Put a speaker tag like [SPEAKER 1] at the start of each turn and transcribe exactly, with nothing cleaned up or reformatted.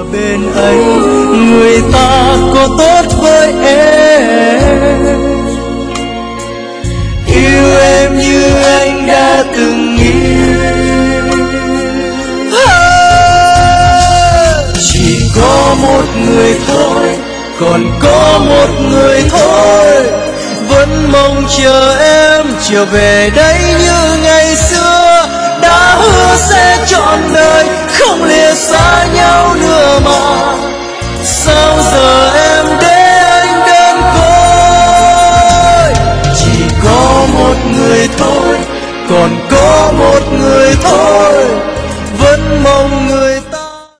[SPEAKER 1] bên anh người ta có tốt với em, yêu em như anh đã từng yêu. Chỉ có một người thôi, còn có một người thôi, vẫn mong chờ em trở về đây như ngày xưa. Đã hứa sẽ trọn đời không lìa xa nhau nữa mà sao giờ em